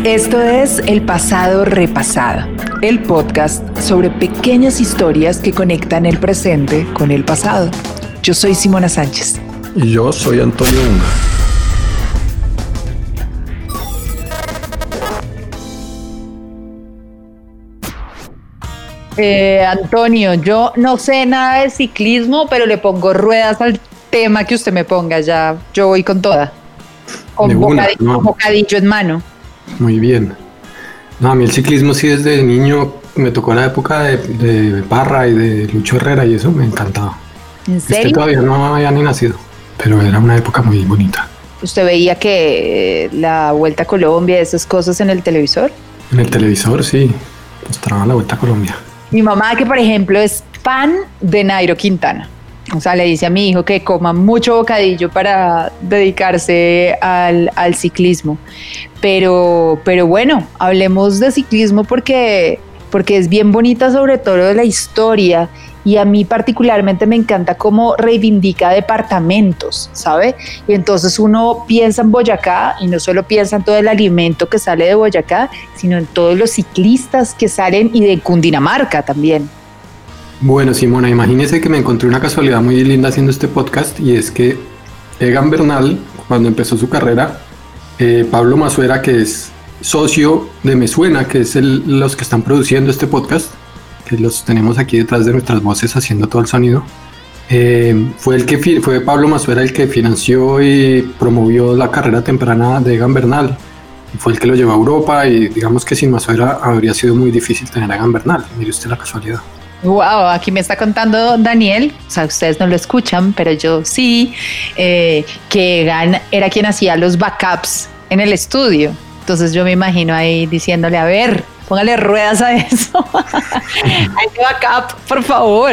Esto es El Pasado Repasado, el podcast sobre pequeñas historias que conectan el presente con el pasado. Yo soy Simona Sánchez. Y yo soy Antonio Unga. Antonio, yo no sé nada de ciclismo, pero le pongo ruedas al tema que usted me ponga. Ya, yo voy con toda. Con bocadillo en mano. Muy bien. No, a mí el ciclismo sí desde niño me tocó la época de Parra y de Lucho Herrera y eso me encantaba. ¿En serio? Todavía no había ni nacido, pero era una época muy bonita. ¿Usted veía que la Vuelta a Colombia, esas cosas en el televisor? En el televisor, sí. Mostraban la Vuelta a Colombia. Mi mamá, que por ejemplo es fan de Nairo Quintana. O sea, le dice a mi hijo que coma mucho bocadillo para dedicarse al ciclismo. Pero bueno, hablemos de ciclismo porque es bien bonita, sobre todo de la historia. Y a mí particularmente me encanta cómo reivindica departamentos, ¿sabe? Y entonces uno piensa en Boyacá y no solo piensa en todo el alimento que sale de Boyacá, sino en todos los ciclistas que salen y de Cundinamarca también. Bueno, Simona, imagínese que me encontré una casualidad muy linda haciendo este podcast y es que Egan Bernal, cuando empezó su carrera, Pablo Mazuera, que es socio de Me Suena, que es los que están produciendo este podcast, que los tenemos aquí detrás de nuestras voces haciendo todo el sonido, fue Pablo Mazuera el que financió y promovió la carrera temprana de Egan Bernal. Fue el que lo llevó a Europa y digamos que sin Mazuera habría sido muy difícil tener a Egan Bernal. Mire usted la casualidad. Wow, aquí me está contando Daniel, o sea, ustedes no lo escuchan, pero yo sí, que Egan era quien hacía los backups en el estudio. Entonces yo me imagino ahí diciéndole, a ver, póngale ruedas a eso. Hay backup, por favor.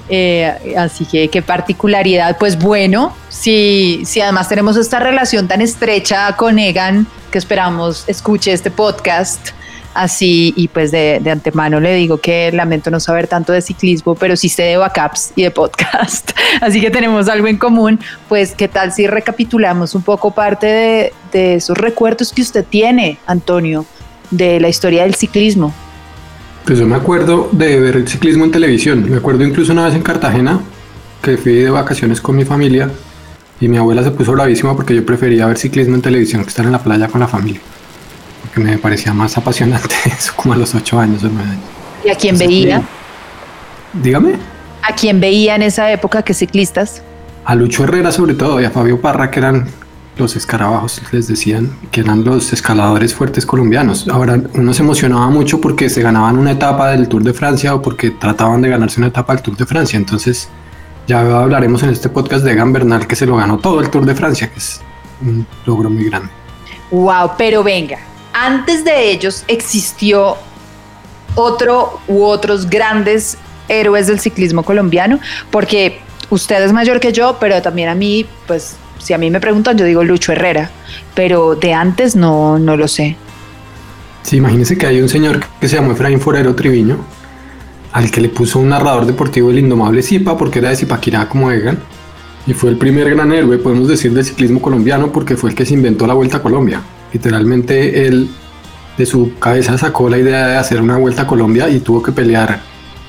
Así que qué particularidad. Pues bueno, si además tenemos esta relación tan estrecha con Egan, que esperamos escuche este podcast. Así, y pues de antemano le digo que lamento no saber tanto de ciclismo, pero sí sé de backups y de podcast, así que tenemos algo en común. Pues qué tal si recapitulamos un poco parte de esos recuerdos que usted tiene, Antonio, de la historia del ciclismo. Pues yo me acuerdo de ver el ciclismo en televisión. Me acuerdo incluso una vez en Cartagena que fui de vacaciones con mi familia y mi abuela se puso bravísima porque yo prefería ver ciclismo en televisión que estar en la playa con la familia, que me parecía más apasionante eso, como a los 8 años o 9 años. ¿Y a quién veía? Dígame. ¿A quién veía en esa época? ¿Qué ciclistas? A Lucho Herrera sobre todo y a Fabio Parra, que eran los escarabajos, les decían, que eran los escaladores fuertes colombianos. Ahora, uno se emocionaba mucho porque se ganaban una etapa del Tour de Francia o porque trataban de ganarse una etapa del Tour de Francia. Entonces, ya hablaremos en este podcast de Egan Bernal, que se lo ganó todo el Tour de Francia, que es un logro muy grande. Wow, pero venga. Antes de ellos existió otro u otros grandes héroes del ciclismo colombiano, porque usted es mayor que yo, pero también a mí, pues, si a mí me preguntan, yo digo Lucho Herrera, pero de antes no lo sé. Sí, imagínese que hay un señor que se llamó Efraín Forero Triviño, al que le puso un narrador deportivo el indomable Zipa, porque era de Zipaquirá como Egan, y fue el primer gran héroe, podemos decir, del ciclismo colombiano, porque fue el que se inventó la Vuelta a Colombia. Literalmente él de su cabeza sacó la idea de hacer una Vuelta a Colombia y tuvo que pelear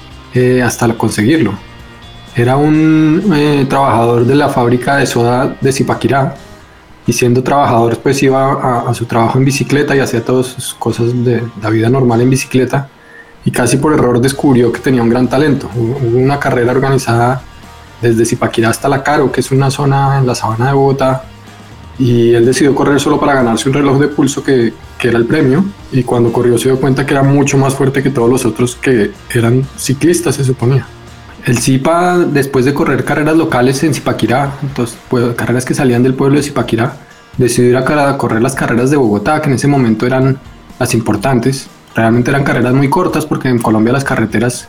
hasta conseguirlo. Era un trabajador de la fábrica de soda de Zipaquirá y siendo trabajador pues iba a su trabajo en bicicleta y hacía todas sus cosas de la vida normal en bicicleta y casi por error descubrió que tenía un gran talento. Hubo una carrera organizada desde Zipaquirá hasta La Caro, que es una zona en la sabana de Bogotá, y él decidió correr solo para ganarse un reloj de pulso que era el premio, y cuando corrió se dio cuenta que era mucho más fuerte que todos los otros que eran ciclistas, se suponía. El Zipa, después de correr carreras locales en Zipaquirá, entonces, pues, carreras que salían del pueblo de Zipaquirá, decidió ir a correr las carreras de Bogotá, que en ese momento eran las importantes. Realmente eran carreras muy cortas porque en Colombia las carreteras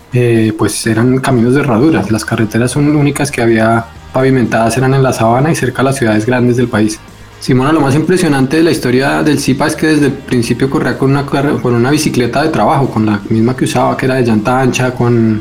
pues eran caminos de herraduras. Las carreteras únicas que había pavimentadas eran en la sabana y cerca de las ciudades grandes del país. Simona, lo más impresionante de la historia del Zipa es que desde el principio corría con una bicicleta de trabajo, con la misma que usaba, que era de llanta ancha, con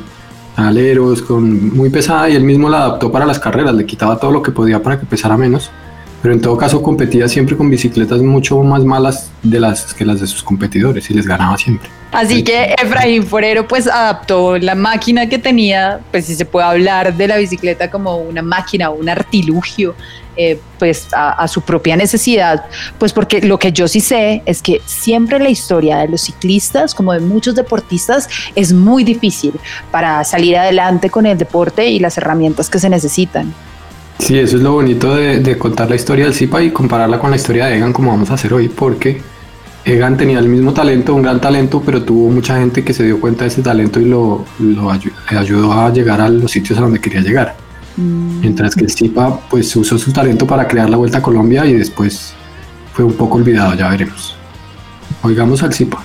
aleros, muy pesada, y él mismo la adaptó para las carreras, le quitaba todo lo que podía para que pesara menos, pero en todo caso competía siempre con bicicletas mucho más malas que las de sus competidores y les ganaba siempre. Así que Efraín Forero pues adaptó la máquina que tenía, pues si se puede hablar de la bicicleta como una máquina, un artilugio, pues a su propia necesidad, pues porque lo que yo sí sé es que siempre la historia de los ciclistas, como de muchos deportistas, es muy difícil para salir adelante con el deporte y las herramientas que se necesitan. Sí, eso es lo bonito de contar la historia del Zipa y compararla con la historia de Egan como vamos a hacer hoy, porque Egan tenía el mismo talento, un gran talento, pero tuvo mucha gente que se dio cuenta de ese talento y le ayudó a llegar a los sitios a donde quería llegar. Mientras que el Zipa pues usó su talento para crear la Vuelta a Colombia y después fue un poco olvidado, ya veremos. Oigamos al Zipa.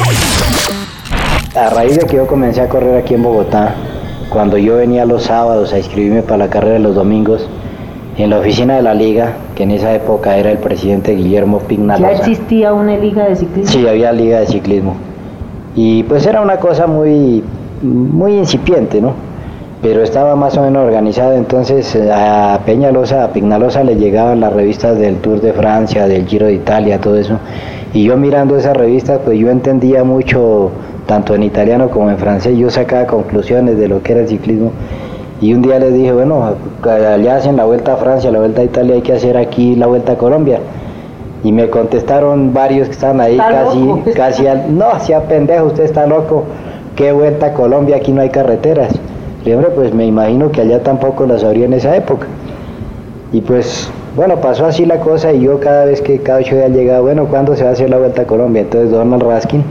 A raíz de que yo comencé a correr aquí en Bogotá, cuando yo venía los sábados a inscribirme para la carrera de los domingos, en la oficina de la liga, que en esa época era el presidente Guillermo Pignalosa. ¿Ya existía una liga de ciclismo? Sí, había liga de ciclismo. Y pues era una cosa muy incipiente, ¿no? Pero estaba más o menos organizada. Entonces a Pignalosa le llegaban las revistas del Tour de Francia, del Giro de Italia, todo eso. Y yo mirando esas revistas, pues yo entendía mucho, tanto en italiano como en francés, yo sacaba conclusiones de lo que era el ciclismo. Y un día les dije, bueno, allá hacen la Vuelta a Francia, la Vuelta a Italia, hay que hacer aquí la Vuelta a Colombia. Y me contestaron varios que estaban ahí, no, sea pendejo, usted está loco, ¿qué Vuelta a Colombia? Aquí no hay carreteras. Y hombre, pues me imagino que allá tampoco las habría en esa época. Y pues, bueno, pasó así la cosa y yo cada 8 días llegaba, bueno, ¿cuándo se va a hacer la Vuelta a Colombia? Entonces Donald Raskin,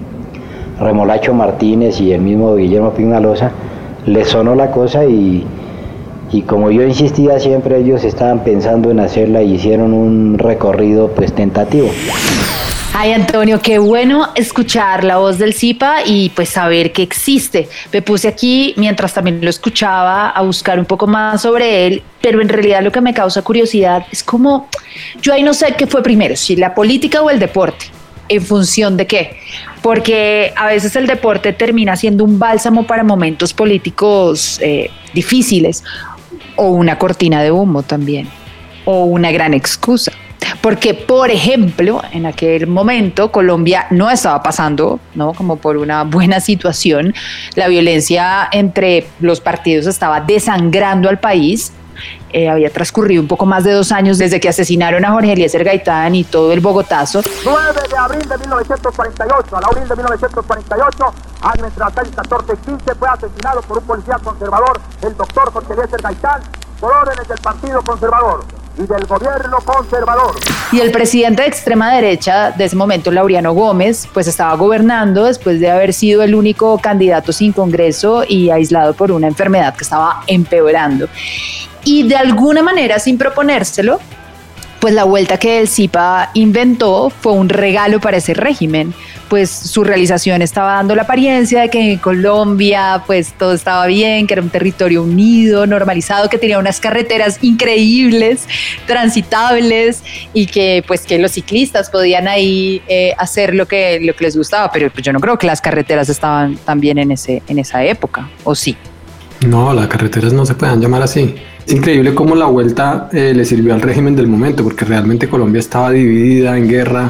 Remolacho Martínez y el mismo Guillermo Pignalosa, les sonó la cosa y como yo insistía siempre, ellos estaban pensando en hacerla y hicieron un recorrido pues tentativo. Ay, Antonio, qué bueno escuchar la voz del Zipa y pues saber que existe. Me puse aquí, mientras también lo escuchaba, a buscar un poco más sobre él, pero en realidad lo que me causa curiosidad es como, yo ahí no sé qué fue primero, si la política o el deporte. ¿En función de qué? Porque a veces el deporte termina siendo un bálsamo para momentos políticos difíciles, o una cortina de humo también, o una gran excusa. Porque, por ejemplo, en aquel momento Colombia no estaba pasando, ¿no?, como por una buena situación. La violencia entre los partidos estaba desangrando al país. Había transcurrido un poco más de 2 años desde que asesinaron a Jorge Eliezer Gaitán y todo el Bogotazo. 9 de abril de 1948, al abril de 1948, año entre las 14 y 15, fue asesinado por un policía conservador, el doctor Jorge Eliezer Gaitán, por órdenes del Partido Conservador y del gobierno conservador. Y el presidente de extrema derecha de ese momento, Laureano Gómez, pues estaba gobernando después de haber sido el único candidato sin Congreso y aislado por una enfermedad que estaba empeorando. Y de alguna manera, sin proponérselo, pues la vuelta que el Zipa inventó fue un regalo para ese régimen, pues su realización estaba dando la apariencia de que en Colombia pues todo estaba bien, que era un territorio unido, normalizado, que tenía unas carreteras increíbles, transitables y que pues que los ciclistas podían ahí hacer lo que les gustaba, pero pues yo no creo que las carreteras estaban tan bien en esa época, ¿o sí? No, las carreteras no se pueden llamar así. Es increíble cómo la vuelta le sirvió al régimen del momento, porque realmente Colombia estaba dividida en guerra,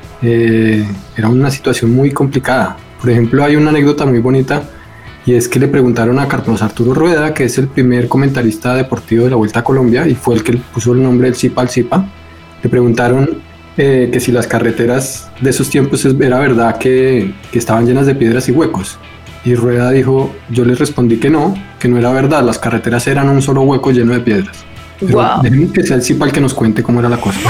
era una situación muy complicada. Por ejemplo, hay una anécdota muy bonita y es que le preguntaron a Carlos Arturo Rueda, que es el primer comentarista deportivo de la Vuelta a Colombia y fue el que puso el nombre del Zipa al Zipa. Le preguntaron que si las carreteras de esos tiempos era verdad que estaban llenas de piedras y huecos. Y Rueda dijo, yo les respondí que no era verdad, las carreteras eran un solo hueco lleno de piedras. Pero wow, dejemos que sea el Zipa el que nos cuente cómo era la cosa.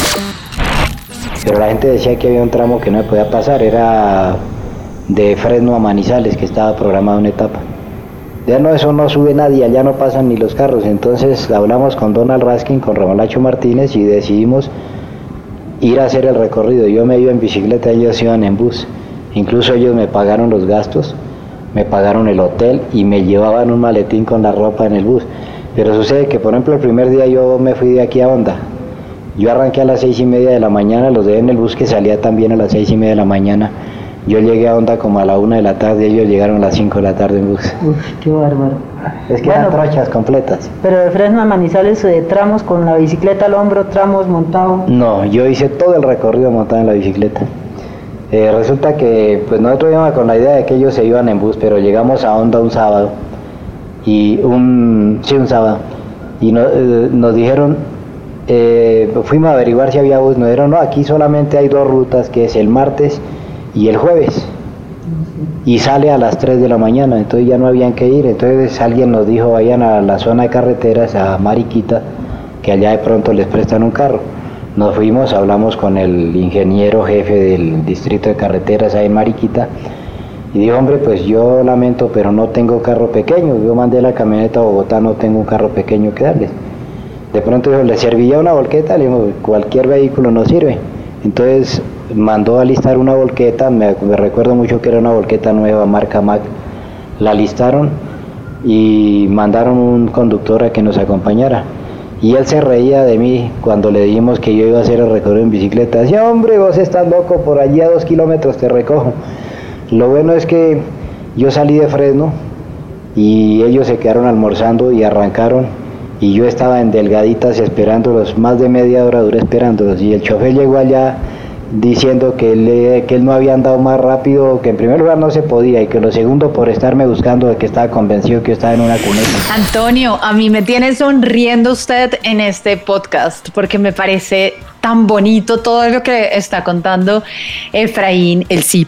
Pero la gente decía que había un tramo que no se podía pasar, era de Fresno a Manizales, que estaba programada una etapa. Ya no, eso no sube nadie, allá no pasan ni los carros. Entonces hablamos con Donald Raskin, con Remolacho Martínez y decidimos ir a hacer el recorrido. Yo me iba en bicicleta, ellos iban en bus. Incluso ellos me pagaron los gastos, me pagaron el hotel y me llevaban un maletín con la ropa en el bus. Pero sucede que, por ejemplo, el primer día yo me fui de aquí a Honda. Yo arranqué a las 6:30 de la mañana, los dejé en el bus que salía también a las 6:30 de la mañana. Yo llegué a Honda como a la 1 de la tarde, ellos llegaron a las 5 de la tarde en bus. Uf, qué bárbaro. Es que eran trochas completas. Pero de Fresno a Manizales, tramos con la bicicleta al hombro, tramos montado. No, yo hice todo el recorrido montado en la bicicleta. Resulta que pues nosotros íbamos con la idea de que ellos se iban en bus, pero llegamos a Honda un sábado. Un sábado. Y nos dijeron, fuimos a averiguar si había bus. Nos dijeron, no, aquí solamente hay 2 rutas, que es el martes y el jueves, y sale a las 3 de la mañana, entonces ya no habían que ir. Entonces alguien nos dijo, vayan a la zona de carreteras, a Mariquita, que allá de pronto les prestan un carro. Nos fuimos, hablamos con el ingeniero jefe del distrito de carreteras ahí en Mariquita, y dijo, hombre, pues yo lamento, pero no tengo carro pequeño, yo mandé la camioneta a Bogotá, no tengo un carro pequeño que darles. De pronto dijo, ¿le serviría una volqueta? Le dijo, cualquier vehículo nos sirve. Entonces mandó a alistar una volqueta, me recuerdo mucho que era una volqueta nueva, marca Mac. La alistaron y mandaron un conductor a que nos acompañara. Y él se reía de mí cuando le dijimos que yo iba a hacer el recorrido en bicicleta. Decía, hombre, vos estás loco, por allí a 2 kilómetros te recojo. Lo bueno es que yo salí de Fresno y ellos se quedaron almorzando y arrancaron. Y yo estaba en Delgaditas esperándolos, más de media hora duré esperándolos, y el chofer llegó allá diciendo que él no había andado más rápido, que en primer lugar no se podía, y que lo segundo por estarme buscando, de que estaba convencido que yo estaba en una cuneta. Antonio, a mí me tiene sonriendo usted en este podcast, porque me parece tan bonito todo lo que está contando Efraín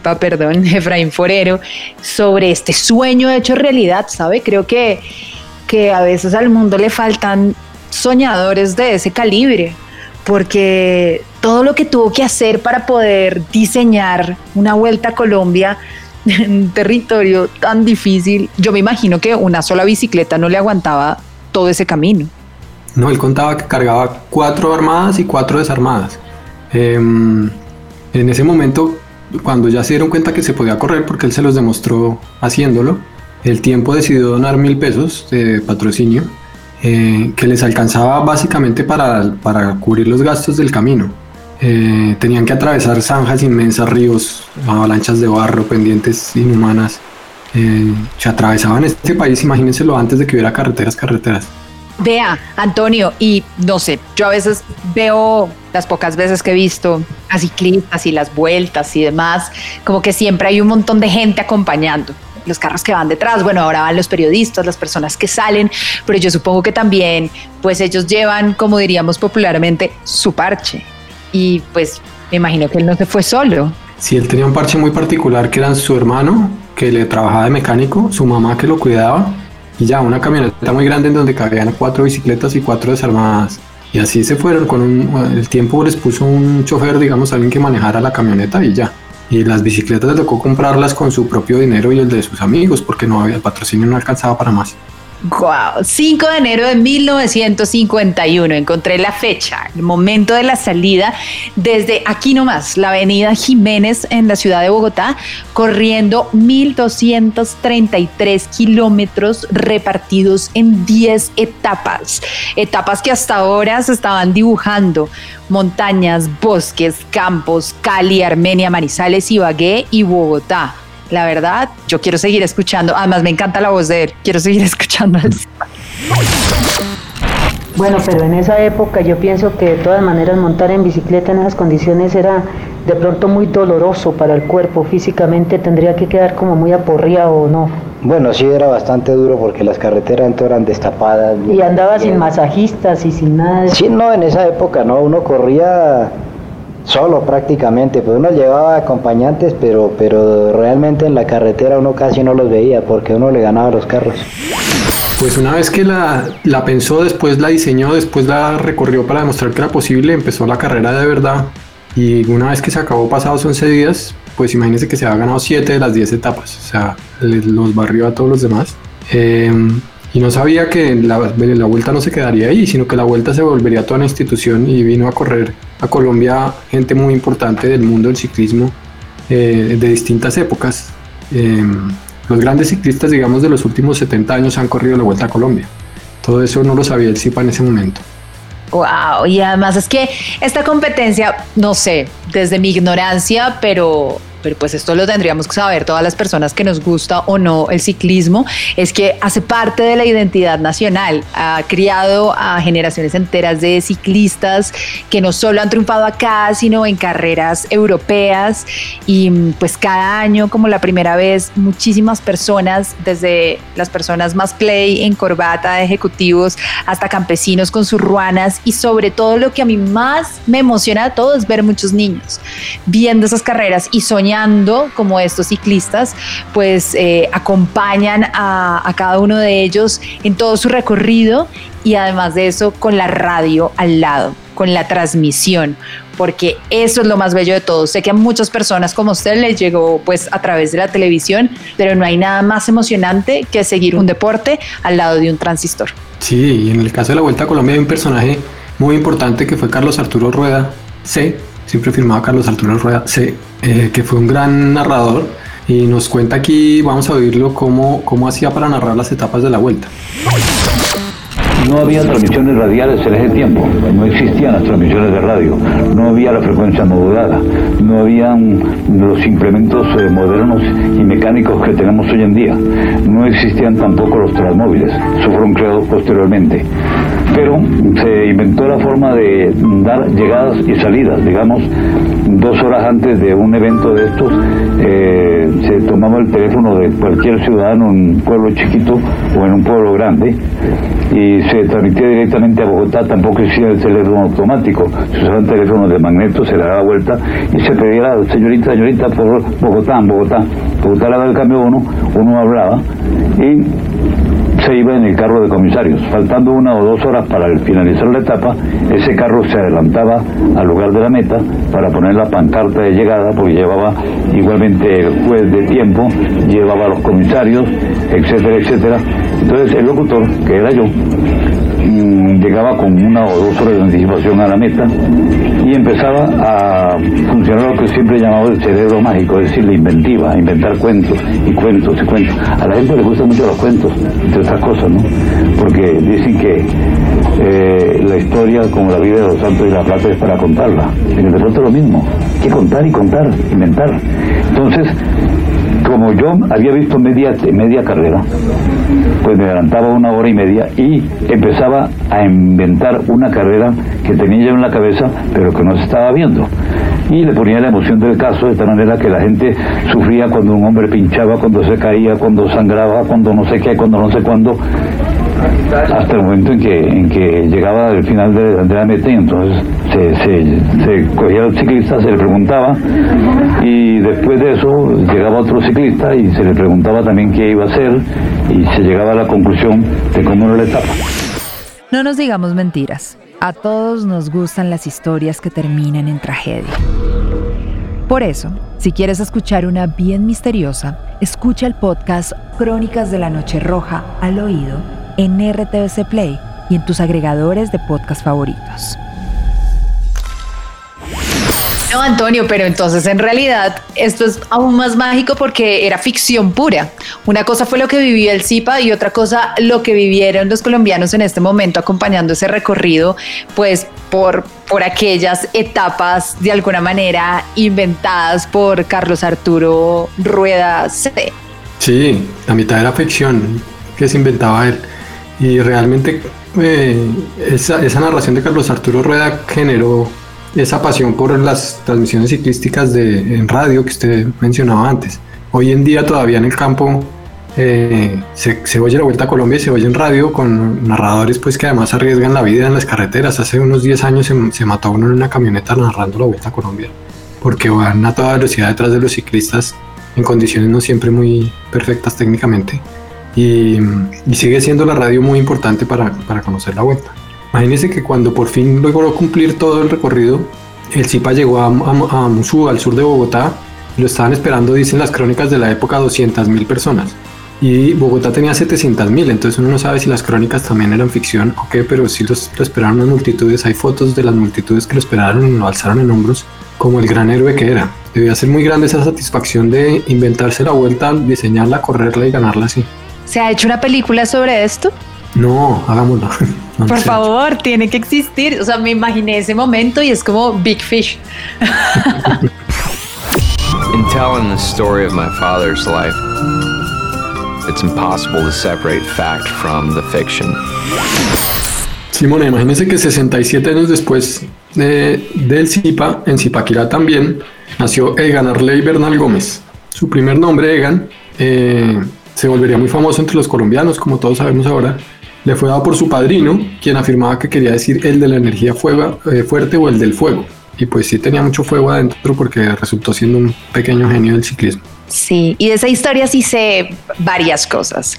Forero, sobre este sueño hecho realidad, ¿sabe? Creo que a veces al mundo le faltan soñadores de ese calibre, porque todo lo que tuvo que hacer para poder diseñar una vuelta a Colombia en un territorio tan difícil, yo me imagino que una sola bicicleta no le aguantaba todo ese camino. No, él contaba que cargaba 4 armadas y 4 desarmadas. En ese momento, cuando ya se dieron cuenta que se podía correr, porque él se los demostró haciéndolo, el tiempo decidió donar 1.000 pesos de patrocinio, que les alcanzaba básicamente para cubrir los gastos del camino. Tenían que atravesar zanjas inmensas, ríos, avalanchas de barro, pendientes inhumanas. Se atravesaban este país, imagínenselo, antes de que hubiera carreteras. Vea, Antonio, y no sé, yo a veces veo, las pocas veces que he visto a ciclistas y las vueltas y demás, como que siempre hay un montón de gente acompañando. Los carros que van detrás, bueno, ahora van los periodistas, las personas que salen, pero yo supongo que también, pues ellos llevan, como diríamos popularmente, su parche. Y pues me imagino que él no se fue solo. Sí, él tenía un parche muy particular, que era su hermano, que le trabajaba de mecánico, su mamá que lo cuidaba, y ya una camioneta muy grande en donde cabían 4 bicicletas y 4 desarmadas. Y así se fueron, el tiempo les puso un chofer, digamos, alguien que manejara la camioneta y ya. Y las bicicletas le tocó comprarlas con su propio dinero y el de sus amigos, porque el patrocinio no alcanzaba para más. Wow, 5 de enero de 1951, encontré la fecha, el momento de la salida desde aquí nomás, la avenida Jiménez en la ciudad de Bogotá, corriendo 1.233 kilómetros repartidos en 10 etapas que hasta ahora se estaban dibujando: montañas, bosques, campos, Cali, Armenia, Manizales, Ibagué y Bogotá. La verdad, yo quiero seguir escuchando. Además, me encanta la voz de él. Quiero seguir escuchando. Bueno, pero en esa época yo pienso que de todas maneras montar en bicicleta en esas condiciones era de pronto muy doloroso para el cuerpo. Físicamente tendría que quedar como muy aporreado, ¿o no? Bueno, sí, era bastante duro porque las carreteras entonces eran destapadas. Y andaba sin masajistas y sin nada. Sí, no, en esa época no, uno corría solo prácticamente, pues uno llevaba acompañantes, pero realmente en la carretera uno casi no los veía porque uno le ganaba los carros. Pues una vez que la pensó, después la diseñó, después la recorrió para demostrar que era posible, empezó la carrera de verdad, y una vez que se acabó pasados 11 días, pues imagínense que se había ganado 7 de las 10 etapas, o sea, los barrió a todos los demás. Y no sabía que la vuelta no se quedaría ahí, sino que la vuelta se volvería toda una institución, y vino a correr a Colombia gente muy importante del mundo del ciclismo de distintas épocas. Los grandes ciclistas, digamos, de los últimos 70 años han corrido la Vuelta a Colombia. Todo eso no lo sabía el CIPA en ese momento. Wow, y además es que esta competencia, no sé, desde mi ignorancia, pero pero pues esto lo tendríamos que saber todas las personas que nos gusta o no el ciclismo, es que hace parte de la identidad nacional. Ha criado a generaciones enteras de ciclistas que no solo han triunfado acá, sino en carreras europeas, y pues cada año, como la primera vez, muchísimas personas, desde las personas más play en corbata de ejecutivos hasta campesinos con sus ruanas, y sobre todo lo que a mí más me emociona de todo es ver muchos niños viendo esas carreras y soñando como estos ciclistas, pues acompañan a cada uno de ellos en todo su recorrido, y además de eso con la radio al lado, con la transmisión, porque eso es lo más bello de todo. Sé que a muchas personas como usted les llegó pues a través de la televisión, pero no hay nada más emocionante que seguir un deporte al lado de un transistor. Sí, y en el caso de la Vuelta a Colombia hay un personaje muy importante que fue Carlos Arturo Rueda C, siempre firmaba Carlos Arturo Rueda C, que fue un gran narrador, y nos cuenta aquí, vamos a oírlo, cómo hacía para narrar las etapas de la Vuelta. No había transmisiones radiales en ese tiempo, no existían las transmisiones de radio, no había la frecuencia modulada, no habían los implementos modernos y mecánicos que tenemos hoy en día, no existían tampoco los transmóviles, fueron creados posteriormente. Pero se inventó la forma de dar llegadas y salidas, digamos, 2 horas antes de un evento de estos, se tomaba el teléfono de cualquier ciudadano en un pueblo chiquito o en un pueblo grande y se transmitía directamente a Bogotá. Tampoco existía el teléfono automático, se usaban teléfonos de magneto, se le daba vuelta y se pedía, señorita, por Bogotá le daba el cambio uno hablaba y se iba en el carro de comisarios. Faltando 1 o 2 horas para finalizar la etapa, ese carro se adelantaba al lugar de la meta para poner la pancarta de llegada, porque llevaba igualmente el juez de tiempo, llevaba a los comisarios, etcétera, etcétera. Entonces el locutor, que era yo, llegaba con 1 o 2 horas de anticipación a la meta y empezaba a funcionar lo que siempre he llamado el cerebro mágico, es decir, la inventiva, inventar cuentos y cuentos y cuentos. A la gente le gustan mucho los cuentos, entre otras cosas, ¿no? Porque dicen que la historia, como la vida de los santos y la plata, es para contarla. En el deporte es lo mismo, hay que contar y contar, inventar. Entonces, como yo había visto media carrera, pues me adelantaba 1 hora y media y empezaba a inventar una carrera que tenía yo en la cabeza, pero que no se estaba viendo. Y le ponía la emoción del caso, de tal manera que la gente sufría cuando un hombre pinchaba, cuando se caía, cuando sangraba, cuando no sé qué, cuando no sé cuándo, hasta el momento en que llegaba el final de la meta, y entonces se cogía al ciclista, se le preguntaba, y después de eso llegaba otro ciclista y se le preguntaba también qué iba a hacer, y se llegaba a la conclusión de cómo era la etapa. No nos digamos mentiras. A todos nos gustan las historias que terminan en tragedia. Por eso, si quieres escuchar una bien misteriosa, escucha el podcast Crónicas de la Noche Roja al oído en RTVC Play y en tus agregadores de podcast favoritos. No, Antonio, pero entonces en realidad esto es aún más mágico porque era ficción pura. Una cosa fue lo que vivió el Zipa y otra cosa lo que vivieron los colombianos en este momento acompañando ese recorrido, pues por aquellas etapas de alguna manera inventadas por Carlos Arturo Rueda C. Sí, la mitad era ficción que se inventaba él. Y realmente esa narración de Carlos Arturo Rueda generó esa pasión por las transmisiones ciclísticas en radio que usted mencionaba antes. Hoy en día todavía en el campo se oye la Vuelta a Colombia y se oye en radio con narradores pues que además arriesgan la vida en las carreteras. Hace unos 10 años se mató uno en una camioneta narrando la Vuelta a Colombia porque van a toda velocidad detrás de los ciclistas en condiciones no siempre muy perfectas técnicamente, y sigue siendo la radio muy importante para conocer la Vuelta. Imagínense que cuando por fin logró cumplir todo el recorrido, el Zipa llegó a Musú, al sur de Bogotá, y lo estaban esperando, dicen las crónicas de la época, 200.000 personas. Y Bogotá tenía 700.000, entonces uno no sabe si las crónicas también eran ficción o qué, pero sí lo esperaron las multitudes. Hay fotos de las multitudes que lo esperaron y lo alzaron en hombros como el gran héroe que era. Debía ser muy grande esa satisfacción de inventarse la Vuelta, diseñarla, correrla y ganarla así. ¿Se ha hecho una película sobre esto? No, hagámoslo. No, por favor, tiene que existir. O sea, me imaginé ese momento y es como Big Fish. telling the story of my father's life, it's impossible to separate fact from the fiction. Simona, imagínese que 67 años después del Zipa, en Zipaquirá también, nació Egan Arley Bernal Gómez. Su primer nombre, Egan, se volvería muy famoso entre los colombianos, como todos sabemos ahora. Le fue dado por su padrino, quien afirmaba que quería decir el de la energía fuerte o el del fuego. Y pues sí tenía mucho fuego adentro porque resultó siendo un pequeño genio del ciclismo. Sí, y de esa historia sí sé varias cosas,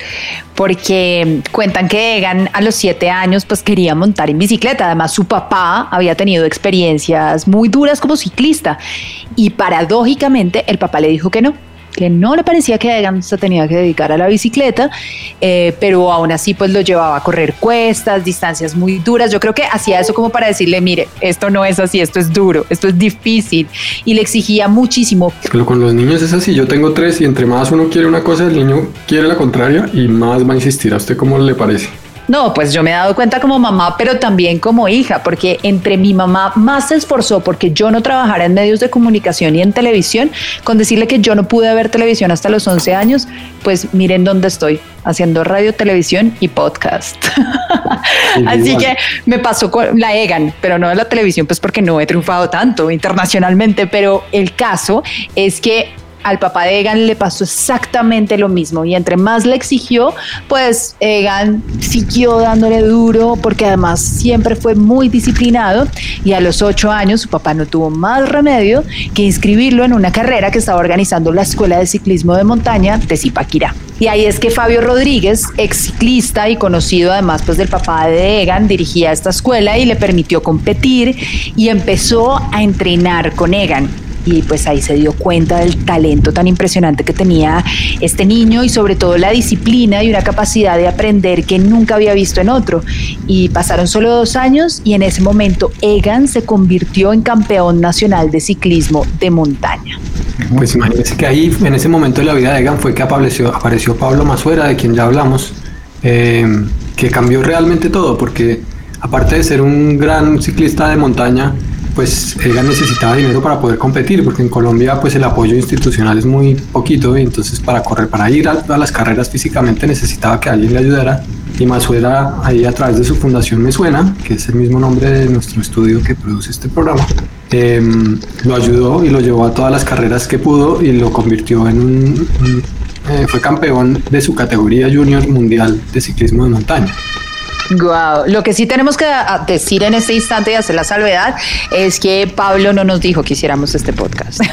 porque cuentan que Egan a los 7 años pues quería montar en bicicleta. Además, su papá había tenido experiencias muy duras como ciclista y paradójicamente el papá le dijo que no le parecía que Egan se tenía que dedicar a la bicicleta, pero aún así pues lo llevaba a correr cuestas, distancias muy duras. Yo creo que hacía eso como para decirle, mire, esto no es así, esto es duro, esto es difícil, y le exigía muchísimo. Pero con los niños es así, yo tengo 3 y entre más uno quiere una cosa, el niño quiere la contraria y más va a insistir. ¿A usted cómo le parece? No, pues yo me he dado cuenta como mamá, pero también como hija, porque entre mi mamá más se esforzó porque yo no trabajara en medios de comunicación y en televisión, con decirle que yo no pude ver televisión hasta los 11 años, pues miren dónde estoy, haciendo radio, televisión y podcast. Sí, así que me pasó con la Egan, pero no de la televisión, pues porque no he triunfado tanto internacionalmente, pero el caso es que al papá de Egan le pasó exactamente lo mismo y entre más le exigió, pues Egan siguió dándole duro porque además siempre fue muy disciplinado y a los 8 años su papá no tuvo más remedio que inscribirlo en una carrera que estaba organizando la Escuela de Ciclismo de Montaña de Zipaquirá. Y ahí es que Fabio Rodríguez, ex ciclista y conocido además pues del papá de Egan, dirigía esta escuela y le permitió competir y empezó a entrenar con Egan. Y pues ahí se dio cuenta del talento tan impresionante que tenía este niño y sobre todo la disciplina y una capacidad de aprender que nunca había visto en otro. Y pasaron solo 2 años y en ese momento Egan se convirtió en campeón nacional de ciclismo de montaña. Pues imagínense que ahí en ese momento de la vida de Egan fue que apareció Pablo Masuera, de quien ya hablamos, que cambió realmente todo, porque aparte de ser un gran ciclista de montaña, pues Egan necesitaba dinero para poder competir, porque en Colombia pues el apoyo institucional es muy poquito y entonces para ir a las carreras físicamente necesitaba que alguien le ayudara, y Masuera ahí a través de su fundación Me Suena, que es el mismo nombre de nuestro estudio que produce este programa, lo ayudó y lo llevó a todas las carreras que pudo y lo convirtió en fue campeón de su categoría junior mundial de ciclismo de montaña. Wow. Lo que sí tenemos que decir en este instante y hacer la salvedad es que Pablo no nos dijo que hiciéramos este podcast.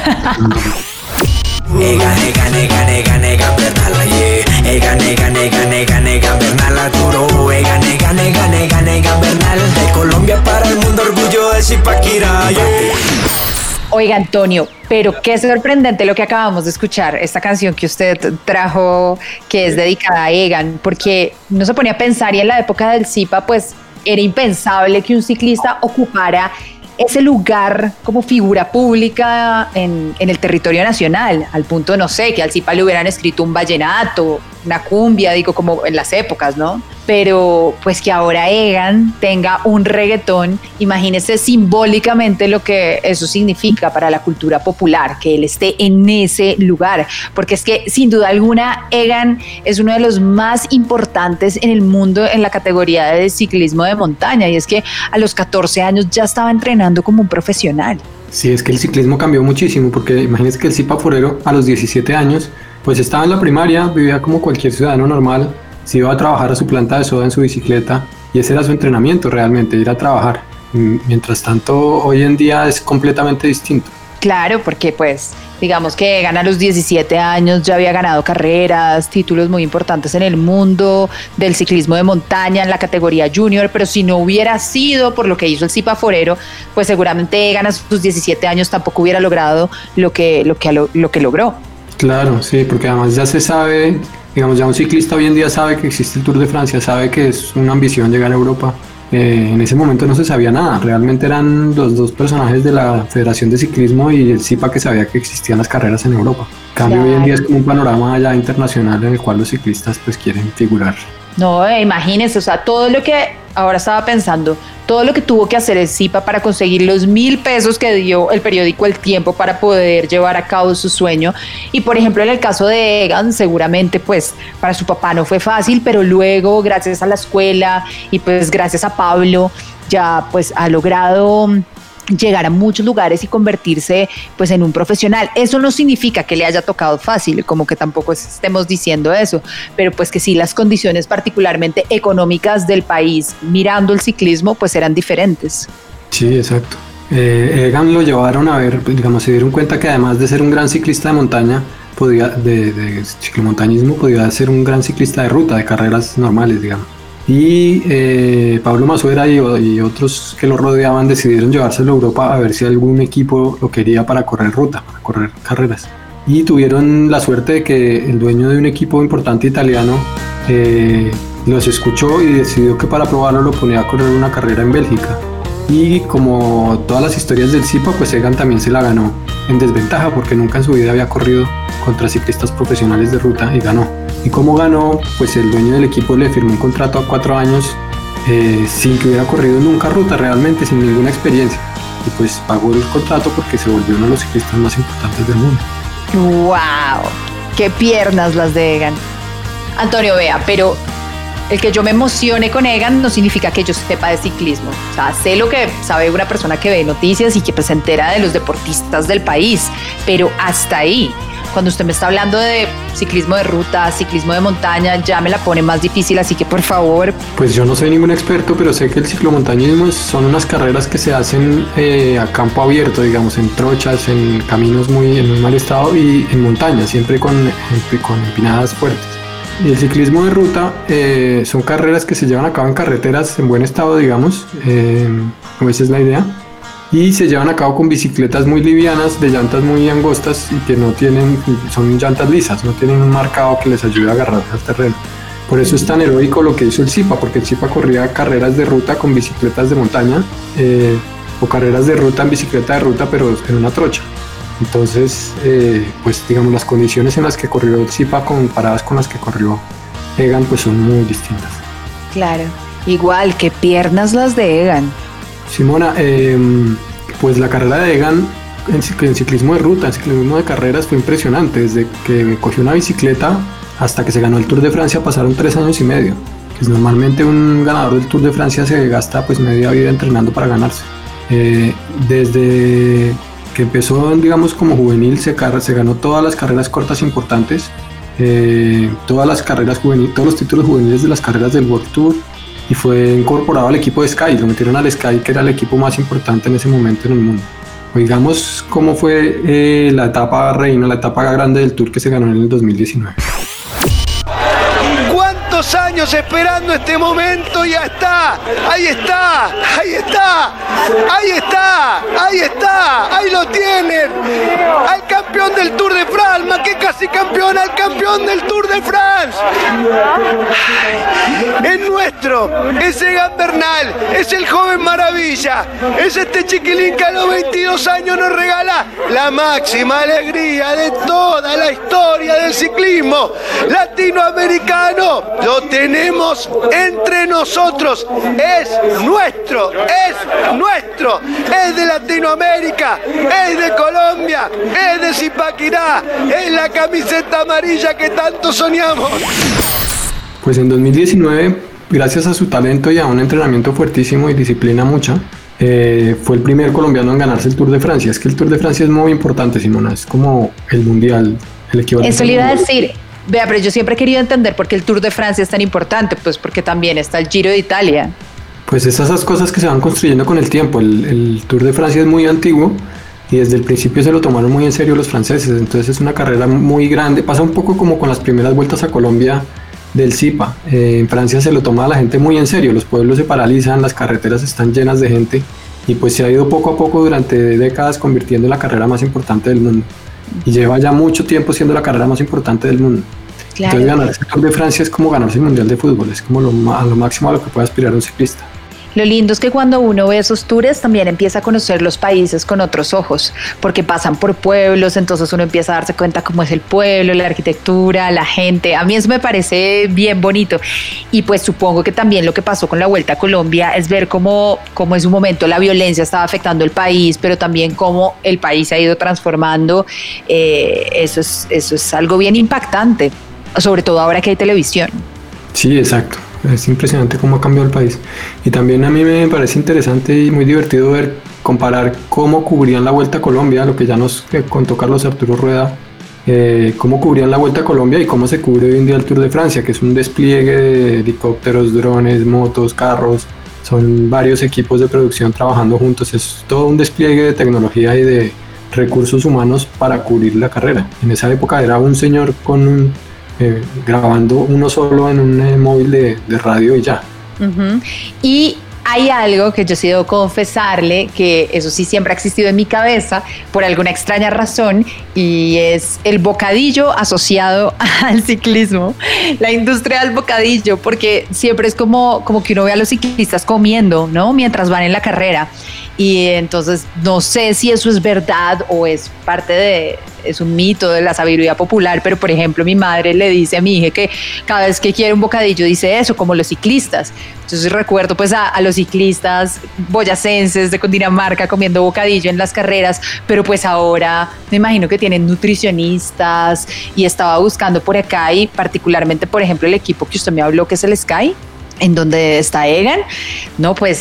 De Colombia para el mundo, orgullo de Zipaquirá. Oiga, Antonio, pero qué sorprendente lo que acabamos de escuchar, esta canción que usted trajo, que es dedicada a Egan, porque no se ponía a pensar, y en la época del Zipa, pues era impensable que un ciclista ocupara ese lugar como figura pública en el territorio nacional, al punto, no sé, que al Zipa le hubieran escrito un vallenato, una cumbia, digo, como en las épocas, ¿no? Pero pues que ahora Egan tenga un reggaetón, imagínese simbólicamente lo que eso significa para la cultura popular, que él esté en ese lugar, porque es que sin duda alguna Egan es uno de los más importantes en el mundo en la categoría de ciclismo de montaña, y es que a los 14 años ya estaba entrenando como un profesional. Sí, es que el ciclismo cambió muchísimo, porque imagínese que el Zipa Forero a los 17 años pues estaba en la primaria, vivía como cualquier ciudadano normal, se iba a trabajar a su planta de soda en su bicicleta y ese era su entrenamiento realmente, ir a trabajar. Mientras tanto, hoy en día es completamente distinto. Claro, porque pues digamos que Egan a los 17 años ya había ganado carreras, títulos muy importantes en el mundo del ciclismo de montaña en la categoría junior, pero si no hubiera sido por lo que hizo el Zipa Forero, pues seguramente Egan a sus 17 años tampoco hubiera logrado lo que logró. Claro, sí, porque además ya se sabe, digamos, ya un ciclista hoy en día sabe que existe el Tour de Francia, sabe que es una ambición llegar a Europa. En ese momento no se sabía nada, realmente eran los 2 personajes de la Federación de Ciclismo y el Zipa que sabía que existían las carreras en Europa. En cambio, claro, hoy en día es como un panorama ya internacional en el cual los ciclistas pues quieren figurar. No, imagínense, o sea, todo lo que ahora estaba pensando, todo lo que tuvo que hacer el Zipa para conseguir los 1.000 pesos que dio el periódico El Tiempo para poder llevar a cabo su sueño. Y por ejemplo, en el caso de Egan, seguramente pues para su papá no fue fácil, pero luego gracias a la escuela y pues gracias a Pablo ya pues ha logrado llegar a muchos lugares y convertirse pues en un profesional. Eso no significa que le haya tocado fácil, como que tampoco estemos diciendo eso, pero pues que sí, las condiciones particularmente económicas del país mirando el ciclismo pues eran diferentes. Sí, exacto. Egan lo llevaron a ver, digamos, se dieron cuenta que además de ser un gran ciclista de montaña, de ciclomontañismo, podía ser un gran ciclista de ruta, de carreras normales, digamos. Y Pablo Masuera y otros que lo rodeaban decidieron llevárselo a Europa a ver si algún equipo lo quería para correr ruta, para correr carreras. Y tuvieron la suerte de que el dueño de un equipo importante italiano los escuchó y decidió que para probarlo lo ponía a correr una carrera en Bélgica. Y como todas las historias del Zipa, pues Egan también se la ganó en desventaja porque nunca en su vida había corrido contra ciclistas profesionales de ruta y ganó. Y como ganó, pues el dueño del equipo le firmó un contrato a 4 años sin que hubiera corrido nunca ruta, realmente sin ninguna experiencia. Y pues pagó el contrato porque se volvió uno de los ciclistas más importantes del mundo. ¡Wow! ¡Qué piernas las de Egan! Antonio, vea, pero el que yo me emocione con Egan no significa que yo sepa de ciclismo. O sea, sé lo que sabe una persona que ve noticias y que pues se entera de los deportistas del país, pero hasta ahí. Cuando usted me está hablando de ciclismo de ruta, ciclismo de montaña, ya me la pone más difícil, así que por favor. Pues yo no soy ningún experto, pero sé que el ciclomontañismo son unas carreras que se hacen a campo abierto, digamos, en trochas, en caminos en muy mal estado y en montaña, siempre con empinadas fuertes. Y el ciclismo de ruta son carreras que se llevan a cabo en carreteras en buen estado, digamos, esa es la idea. Y se llevan a cabo con bicicletas muy livianas, de llantas muy angostas y que son llantas lisas, no tienen un marcado que les ayude a agarrar al terreno. Por eso es tan heroico lo que hizo el Zipa, porque el Zipa corría carreras de ruta con bicicletas de montaña o carreras de ruta en bicicleta de ruta, pero en una trocha. Entonces, pues digamos, las condiciones en las que corrió el Zipa comparadas con las que corrió Egan, pues son muy distintas. Claro, igual, qué piernas las de Egan. Simona, pues la carrera de Egan en ciclismo de ruta, en ciclismo de carreras fue impresionante. Desde que cogió una bicicleta hasta que se ganó el Tour de Francia pasaron 3 años y medio. Pues normalmente un ganador del Tour de Francia se gasta pues media vida entrenando para ganarse. Desde que empezó, digamos, como juvenil se ganó todas las carreras cortas importantes, todas las carreras juveniles, todos los títulos juveniles de las carreras del World Tour. Y fue incorporado al equipo de Sky, lo metieron al Sky, que era el equipo más importante en ese momento en el mundo. Oigamos cómo fue la etapa reina, la etapa grande del Tour que se ganó en el 2019. ¿Cuántos años esperando este momento? Ya está, ahí está, ahí está, ahí está, ahí está, ahí lo tienen, al campeón del Tour de France, más que casi campeón, al campeón del Tour de France. Es nuestro, es Egan Bernal, es el joven maravilla, es este chiquilín que a los 22 años nos regala la máxima alegría de toda la historia del ciclismo latinoamericano. Lo tenemos entre nosotros, es nuestro, es de Latinoamérica, es de Colombia, es de Zipaquirá, es la camiseta amarilla que tanto soñamos. Pues en 2019, gracias a su talento y a un entrenamiento fuertísimo y disciplina mucha, fue el primer colombiano en ganarse el Tour de Francia. Es que el Tour de Francia es muy importante, Simona, es como el mundial, el equivalente. Eso le iba a decir. Vea, pero yo siempre he querido entender por qué el Tour de Francia es tan importante, pues porque también está el Giro de Italia. Pues esas cosas que se van construyendo con el tiempo. El Tour de Francia es muy antiguo y desde el principio se lo tomaron muy en serio los franceses, entonces es una carrera muy grande. Pasa un poco como con las primeras vueltas a Colombia del Zipa. En Francia se lo toma a la gente muy en serio, los pueblos se paralizan, las carreteras están llenas de gente y pues se ha ido poco a poco durante décadas convirtiendo en la carrera más importante del mundo. Y lleva ya mucho tiempo siendo la carrera más importante del mundo. Claro. Entonces ganarse el Tour de Francia es como ganarse el Mundial de Fútbol, es como a lo máximo a lo que puede aspirar un ciclista. Lo lindo es que cuando uno ve esos tours también empieza a conocer los países con otros ojos, porque pasan por pueblos, entonces uno empieza a darse cuenta cómo es el pueblo, la arquitectura, la gente. A mí eso me parece bien bonito. Y pues supongo que también lo que pasó con la Vuelta a Colombia es ver cómo en su momento la violencia estaba afectando el país, pero también cómo el país se ha ido transformando. Eso es algo bien impactante, sobre todo ahora que hay televisión. Sí, exacto. Es impresionante cómo ha cambiado el país. Y también a mí me parece interesante y muy divertido comparar cómo cubrían la Vuelta a Colombia, lo que ya nos contó Carlos Arturo Rueda, cómo cubrían la Vuelta a Colombia y cómo se cubre hoy en día el Tour de Francia, que es un despliegue de helicópteros, drones, motos, carros. Son varios equipos de producción trabajando juntos. Es todo un despliegue de tecnología y de recursos humanos para cubrir la carrera. En esa época era un señor grabando uno solo en un móvil de radio y ya. Uh-huh. Y hay algo que yo sí debo confesarle, que eso sí siempre ha existido en mi cabeza por alguna extraña razón, y es el bocadillo asociado al ciclismo, la industria del bocadillo, porque siempre es como que uno ve a los ciclistas comiendo, ¿no? Mientras van en la carrera. Y entonces no sé si eso es verdad o es es un mito de la sabiduría popular, pero por ejemplo mi madre le dice a mi hija que cada vez que quiere un bocadillo dice eso, como los ciclistas. Entonces recuerdo pues a los ciclistas boyacenses de Cundinamarca comiendo bocadillo en las carreras, pero pues ahora me imagino que tienen nutricionistas, y estaba buscando por acá y particularmente por ejemplo el equipo que usted me habló, que es el Sky, en donde está Egan, no, pues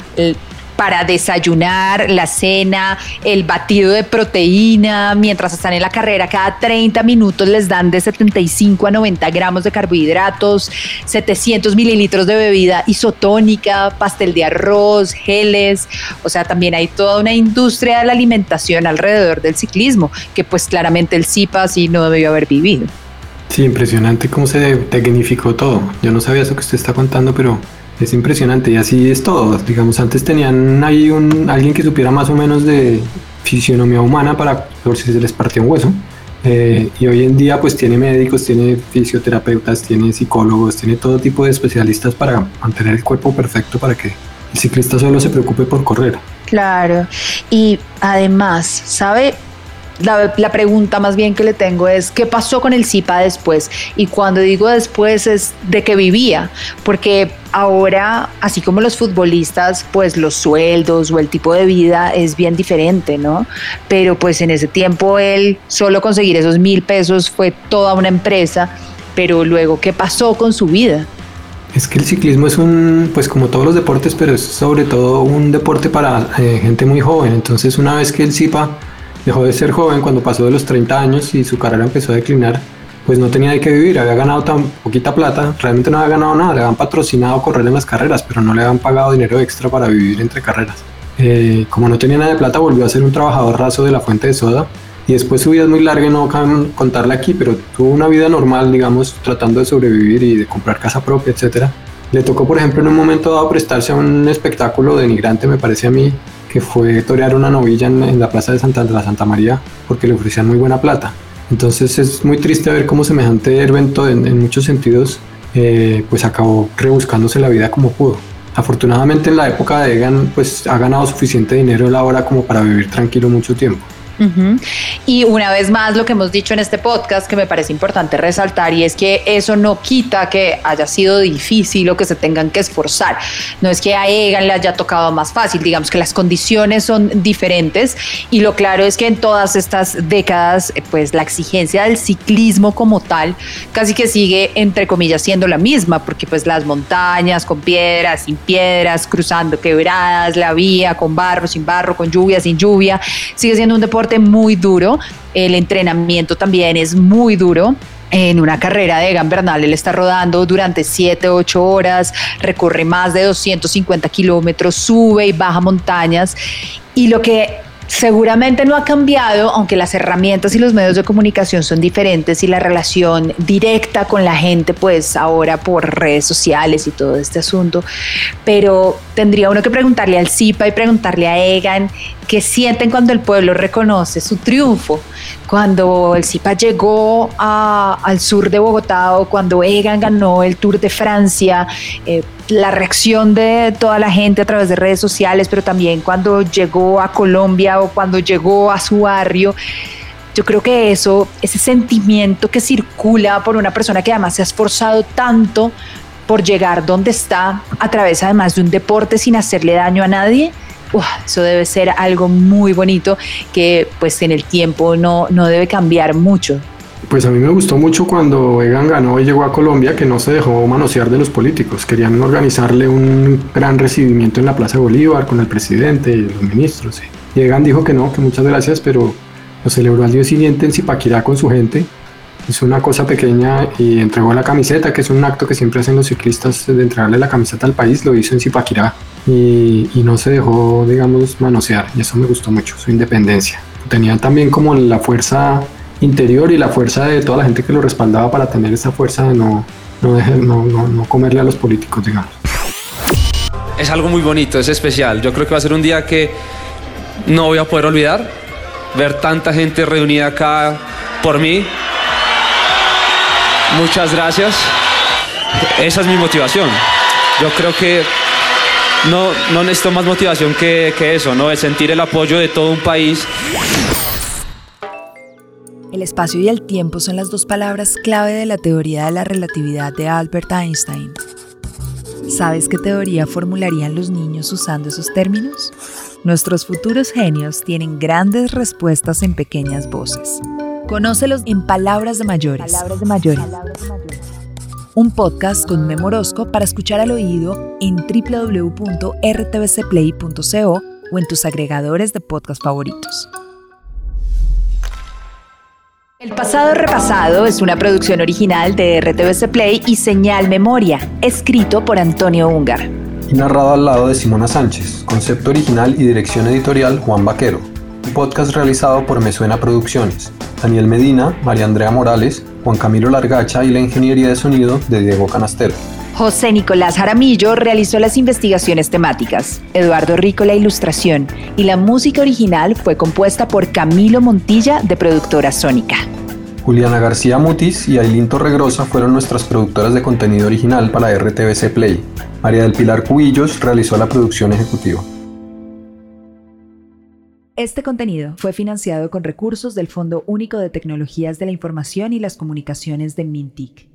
para desayunar, la cena, el batido de proteína, mientras están en la carrera, cada 30 minutos les dan de 75 a 90 gramos de carbohidratos, 700 mililitros de bebida isotónica, pastel de arroz, geles. O sea, también hay toda una industria de la alimentación alrededor del ciclismo, que pues claramente el CIPA sí no debió haber vivido. Sí, impresionante cómo se tecnificó todo. Yo no sabía eso que usted está contando, pero es impresionante, y así es todo. Digamos, antes tenían ahí alguien que supiera más o menos de fisionomía humana por si se les partía un hueso, y hoy en día pues tiene médicos, tiene fisioterapeutas, tiene psicólogos, tiene todo tipo de especialistas para mantener el cuerpo perfecto, para que el ciclista solo se preocupe por correr. Claro, y además, ¿sabe? La pregunta más bien que le tengo es ¿qué pasó con el CIPA después? Y cuando digo después es de qué vivía, porque ahora, así como los futbolistas, pues los sueldos o el tipo de vida es bien diferente, ¿no? Pero pues en ese tiempo él solo conseguir esos 1,000 pesos fue toda una empresa, pero luego ¿qué pasó con su vida? Es que el ciclismo es pues como todos los deportes, pero es sobre todo un deporte para gente muy joven. Entonces una vez que el CIPA dejó de ser joven, cuando pasó de los 30 años y su carrera empezó a declinar, pues no tenía de qué vivir, había ganado tan poquita plata, realmente no había ganado nada, le habían patrocinado correr en las carreras, pero no le habían pagado dinero extra para vivir entre carreras. Como no tenía nada de plata, volvió a ser un trabajador raso de la fuente de soda, y después su vida es muy larga y no contarla aquí, pero tuvo una vida normal, digamos, tratando de sobrevivir y de comprar casa propia, etcétera. Le tocó, por ejemplo, en un momento dado prestarse a un espectáculo denigrante, me parece a mí, que fue torear una novilla en la plaza de la Santa María, porque le ofrecían muy buena plata. Entonces es muy triste ver cómo semejante evento en muchos sentidos pues acabó rebuscándose la vida como pudo. Afortunadamente en la época de Egan pues ha ganado suficiente dinero él ahora como para vivir tranquilo mucho tiempo. Uh-huh. Y una vez más lo que hemos dicho en este podcast que me parece importante resaltar, y es que eso no quita que haya sido difícil o que se tengan que esforzar. No es que a Egan le haya tocado más fácil, digamos que las condiciones son diferentes, y lo claro es que en todas estas décadas pues la exigencia del ciclismo como tal casi que sigue entre comillas siendo la misma, porque pues las montañas con piedras, sin piedras, cruzando quebradas, la vía con barro, sin barro, con lluvia, sin lluvia, sigue siendo un deporte muy duro. El entrenamiento también es muy duro. En una carrera de Egan Bernal él está rodando durante 7-8 horas, recorre más de 250 kilómetros, sube y baja montañas, y lo que seguramente no ha cambiado, aunque las herramientas y los medios de comunicación son diferentes y la relación directa con la gente pues ahora por redes sociales y todo este asunto, pero tendría uno que preguntarle al CIPA y preguntarle a Egan qué sienten cuando el pueblo reconoce su triunfo, cuando el CIPA llegó al sur de Bogotá o cuando Egan ganó el Tour de Francia. la reacción de toda la gente a través de redes sociales, pero también cuando llegó a Colombia o cuando llegó a su barrio. Yo creo que ese sentimiento que circula por una persona que además se ha esforzado tanto por llegar donde está, a través además de un deporte sin hacerle daño a nadie, eso debe ser algo muy bonito que pues en el tiempo no debe cambiar mucho. Pues a mí me gustó mucho cuando Egan ganó y llegó a Colombia, que no se dejó manosear de los políticos. Querían organizarle un gran recibimiento en la Plaza Bolívar con el presidente y los ministros. Y Egan dijo que no, que muchas gracias, pero lo celebró al día siguiente en Zipaquirá con su gente. Hizo una cosa pequeña y entregó la camiseta, que es un acto que siempre hacen los ciclistas de entregarle la camiseta al país. Lo hizo en Zipaquirá y no se dejó, digamos, manosear, y eso me gustó mucho, su independencia. Tenía también como la fuerza interior y la fuerza de toda la gente que lo respaldaba para tener esa fuerza de no comerle a los políticos, digamos. Es algo muy bonito, es especial. Yo creo que va a ser un día que no voy a poder olvidar. Ver tanta gente reunida acá por mí. Muchas gracias. Esa es mi motivación. Yo creo que no necesito más motivación que eso, ¿no? El sentir el apoyo de todo un país. El espacio y el tiempo son las dos palabras clave de la teoría de la relatividad de Albert Einstein. ¿Sabes qué teoría formularían los niños usando esos términos? Nuestros futuros genios tienen grandes respuestas en pequeñas voces. Conócelos en Palabras de Mayores. Un podcast con Memo Orozco para escuchar al oído en www.rtvcplay.co o en tus agregadores de podcast favoritos. El pasado repasado es una producción original de RTVC Play y Señal Memoria, escrito por Antonio Ungar. Y narrado al lado de Simona Sánchez, concepto original y dirección editorial Juan Vaquero. Un podcast realizado por Me Suena Producciones, Daniel Medina, María Andrea Morales, Juan Camilo Largacha y la ingeniería de sonido de Diego Canastero. José Nicolás Jaramillo realizó las investigaciones temáticas, Eduardo Rico la ilustración y la música original fue compuesta por Camilo Montilla de Productora Sónica. Juliana García Mutis y Ailín Torregrosa fueron nuestras productoras de contenido original para RTVC Play. María del Pilar Cubillos realizó la producción ejecutiva. Este contenido fue financiado con recursos del Fondo Único de Tecnologías de la Información y las Comunicaciones de MINTIC.